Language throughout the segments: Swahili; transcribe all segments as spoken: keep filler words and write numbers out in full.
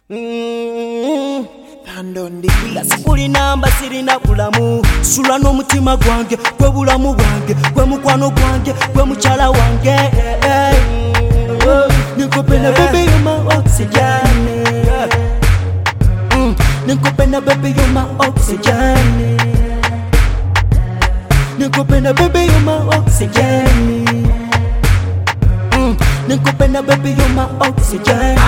Mm. Sikuli namba sirina bulamu sula n'omutima gwange gwe bulamu bwange gwe mukwano gwange gwe muchala wange nikupenda baby you my oxygen nikupenda baby you my oxygen nikupenda baby you my oxygen nikupenda baby you my oxygen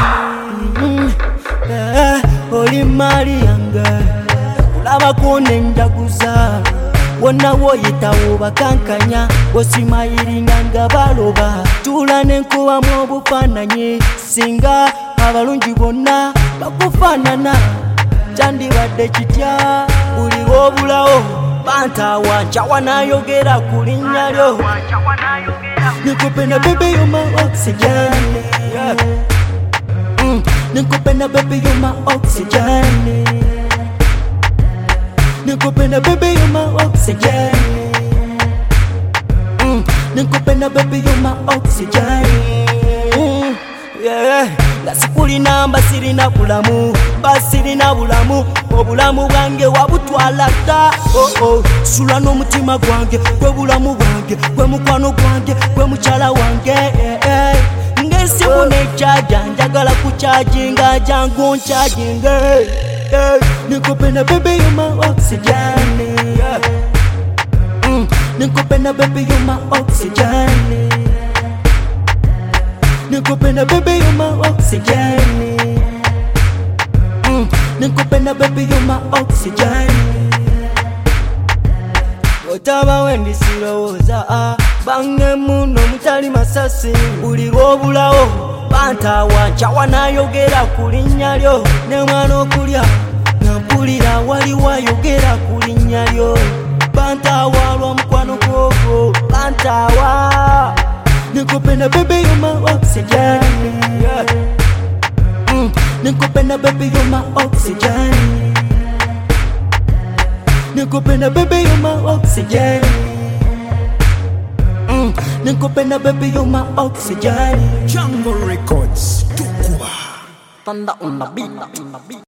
Oli mali yange kulaba kone njaguza wonna woyitawo bakankanya osimayiringa nga baloba tula nenkuba mu bufaananyi singa abalungi bonna bakufaanana kyandibadde kitya buli wobulawo bantawa ncawa nayogera ku linnya lyo nikupenda baby you my oxygen nikupenda baby you my oxygen nikupenda baby you my oxygen nikupenda baby you my oxygen yeah Sikuli namba sirina bulamu basirina bulamu obulamu bwange wabutwala dda oh oh sula n'omutima gwange gwe bulamu bwange gwe mukwano gwange gwe muchala wange ngesimu nechaja njagala kucharginga jangu charging nikupenda baby you my oxygen nikupenda baby you my oxygen nikupenda baby you my oxygen nikupenda baby you my oxygen otaba wendi sirowoza bange muno mutali masasi buli wobulawo bantawa ncawa nayogera ku linnya lyo ne mwana okulya nampulira wali wayogera ku linnya lyo bantawa lwa mukwano gwogo bantawa nikupenda baby you my oxygen nikupenda baby you my oxygen nikupenda baby you my oxygen nikupenda baby you my oxygen Jungle Records Tukua Thunder on the beat